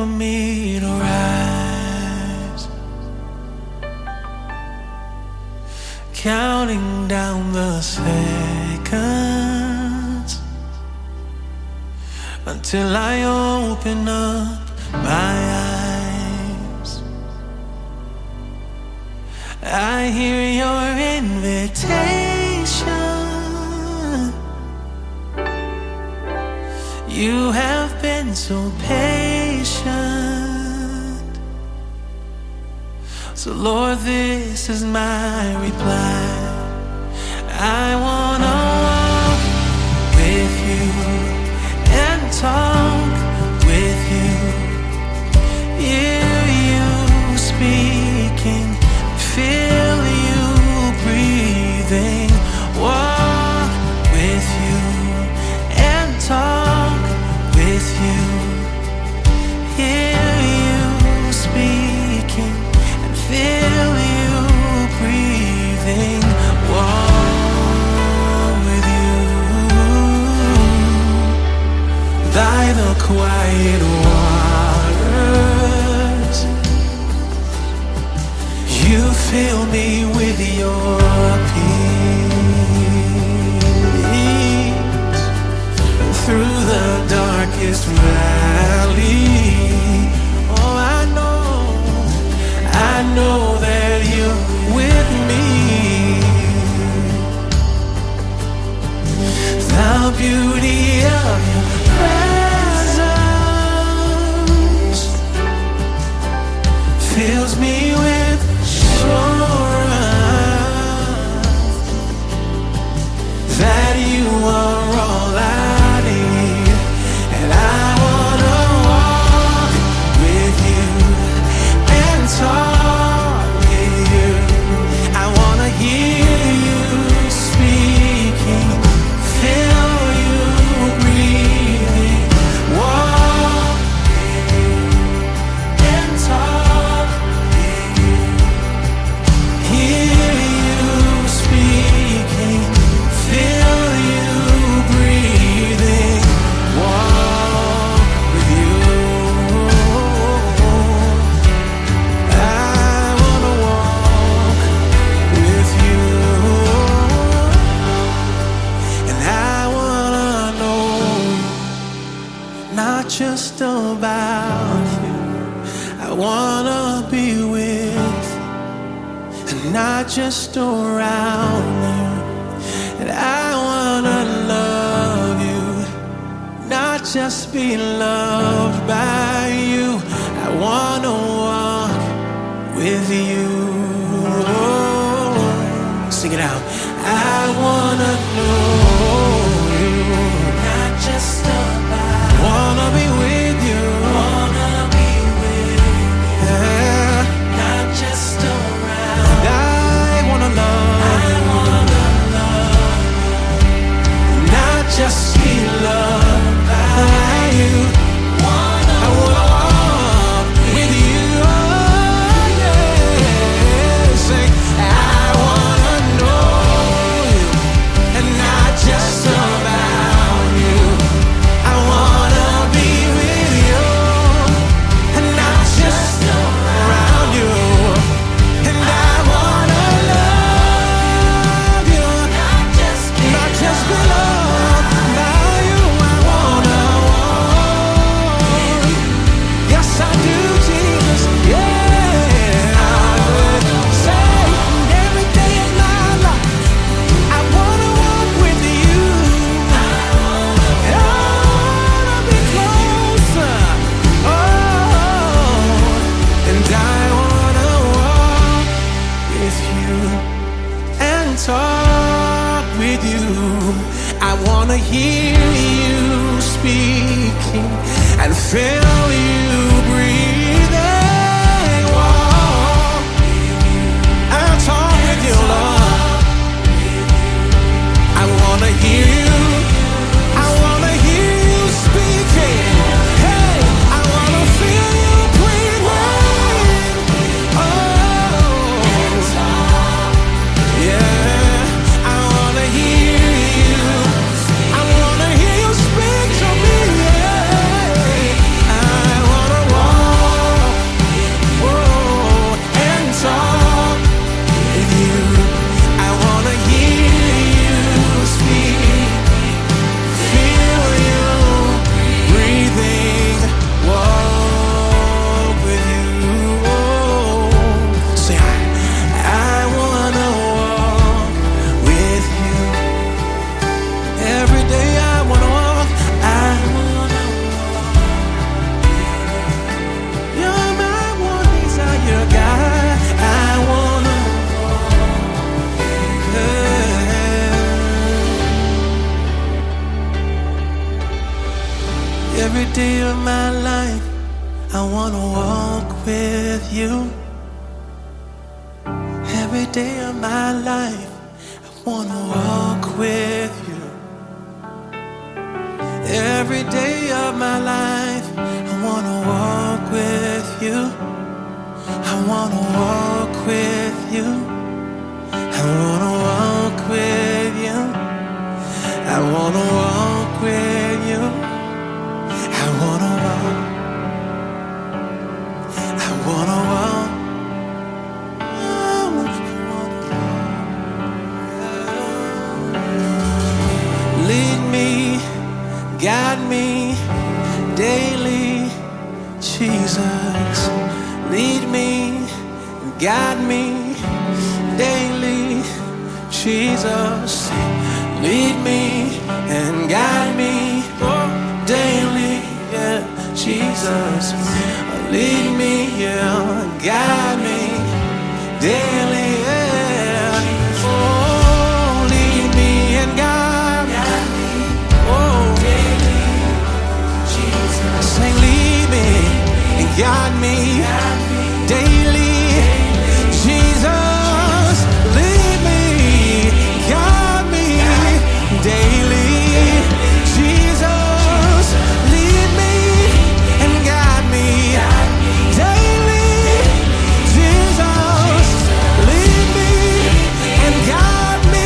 me to rise, counting down the seconds until I open up my eyes. I hear your invitation. You have been so patient. So Lord, this is my reply. I wanna walk with you and talk with you. Hear you speaking, feel you breathing. Walk with you and talk with you. Hear you speaking and feel you breathing. Walk with you by the quiet waters. You fill me with your peace. Through the darkest valley, oh, I know that you're with me. The beauty of your presence fills me with assurance that you are all I need. And I wanna walk with you and talk with you. I wanna hear you speaking, feel you breathing. Walk with you and talk with you. Hear you speaking, feel you breathing. Walk with you. I wanna walk with you, and I wanna know not just about you. I wanna be with, and not just around you. And I wanna love you, not just be loved by you. I wanna walk with you. Sing it out. I wanna know you, not just about. Wanna be with you. Wanna be with you. Yeah. Not just around. I wanna love. I wanna love. Not just be loved by you. I wanna walk with you. Oh, yeah. Say, I wanna know you, and not just about you. I wanna be with you, and not just around you. And I wanna love you, not just be loved by you. I wanna walk. Yes, I do, Jesus. Yeah, I would say every day of my life, I wanna walk with you. And I wanna be closer. Oh, and I wanna walk with you and talk with you. I wanna hear you speaking and feel you breathing. Walk and talk with you, Lord. I wanna hear you. I wanna hear you speaking. Hey, I wanna feel you breathing. Oh, yeah. I wanna hear you. I wanna hear you speak to me. Yeah. I wanna I wanna walk with you. Every day of my life, I wanna walk with you. Every day of my life, I wanna walk with you. I wanna walk with you. I wanna walk with you. I wanna walk with you. I wanna walk. I wanna walk. Lead me, guide me daily, Jesus. Lead me, guide me daily, Jesus. Lead me and guide me daily, yeah, Jesus. Lead me, yeah, guide me daily, yeah. Oh, lead me and guide me, oh, daily, Jesus. Say, lead me and guide me daily, Jesus. Lead me, guide me daily, Jesus. Lead me and guide me daily, Jesus. Lead me and guide me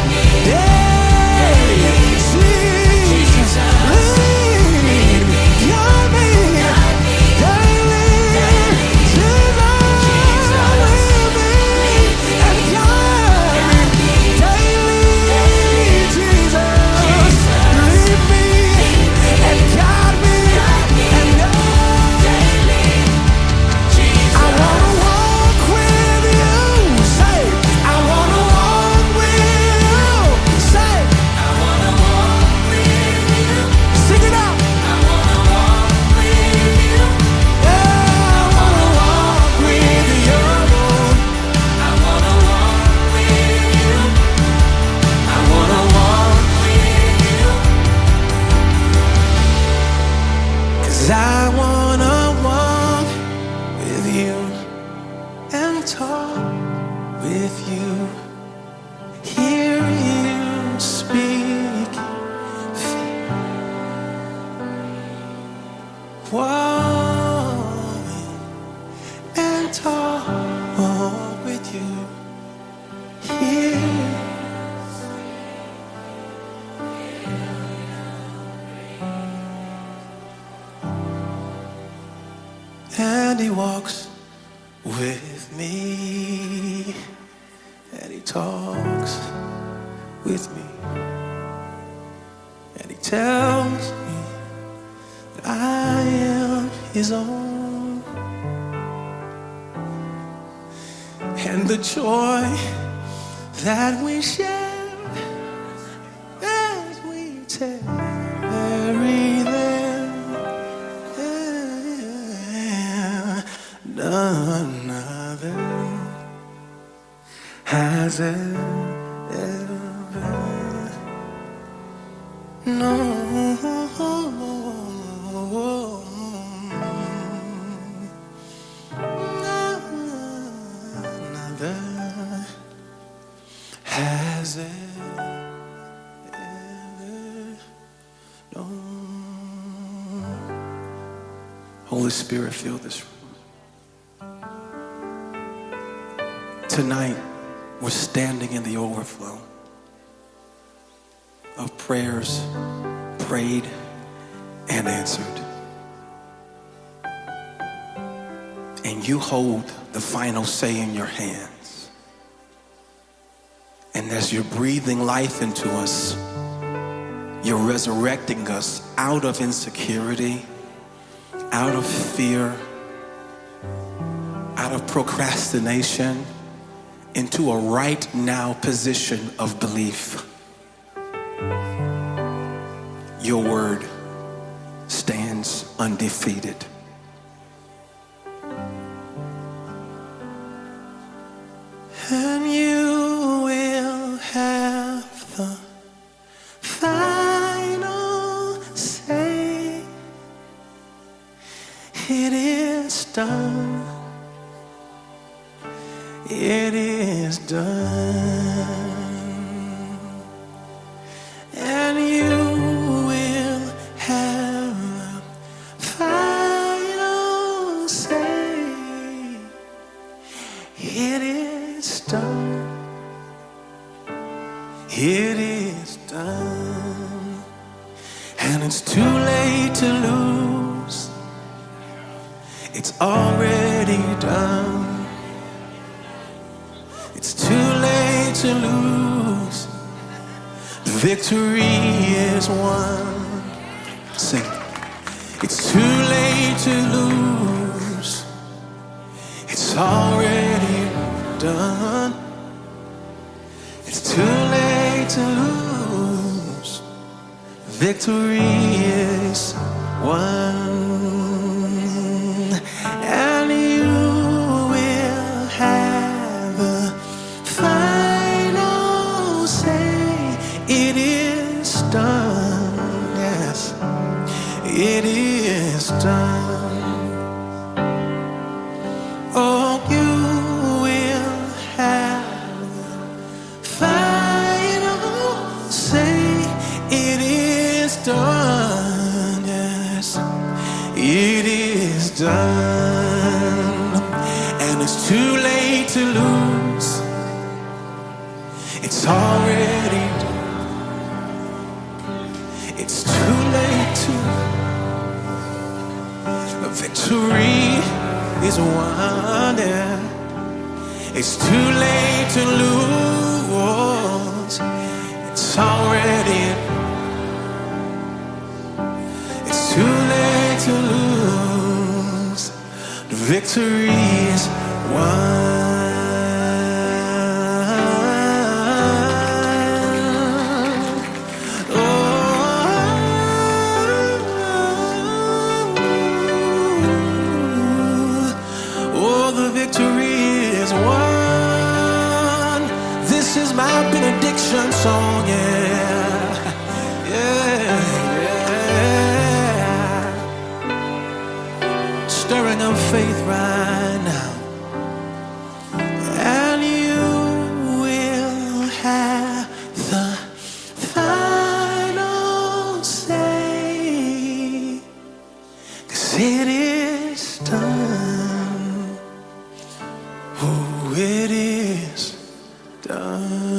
daily, Jesus. Lead me, guide me daily, Jesus. Lead me and guide me daily, Jesus. Lead me and guide me and I wanna walk with you. Say, I wanna walk with you. Say, I wanna walk with you. Sing it out. I wanna walk with you. Yeah, I wanna walk with you. I wanna walk with you. I wanna walk with you. 'Cause I wanna walk with you and talk with you, hear you speak, walk and talk with you, hear. And he walks with me, and he talks with me, and he tells me that I am his own, and the joy that we share as we tarry there, none other has ever known. None other has ever known. Holy Spirit, fill this room. Tonight, we're standing in the overflow of prayers prayed and answered. And you hold the final say in your hands. And as you're breathing life into us, you're resurrecting us out of insecurity, out of fear, out of procrastination, into a right now position of belief. Your word stands undefeated. And you will have the final say. It is it is done, and you will have the final say. It is done. It is done, and it's too late to lose. It's already done. It's too late to lose. The victory is won. Sing. It's too late to lose. It's already done. It's too late to lose. Victory is won. And you will have a final say. It is done. Yes, it is done. Oh, you will have final say. It is done. Yes, it is done. And it's too late to lose. It's already done. It's too late to. Victory is won. Yeah. It's too late to lose. It's already. It's too late to lose. The victory is won. This is my benediction song, yeah, yeah, yeah. Stirring up faith right now. And you will have the final say, 'cause it is done. Oh, it is done.